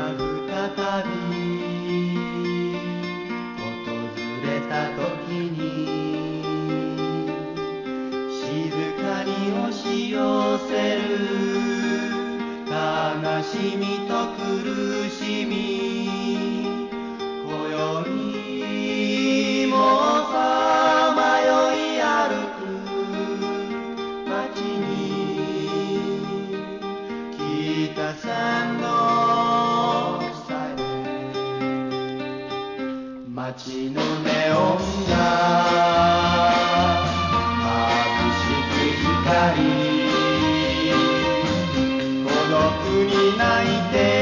再び訪れた時に静かに押し寄せる悲しみと苦しみ、今宵もさまよい歩く街に、北さんのサイレン、街のネオンが眩しく光、孤独に泣いて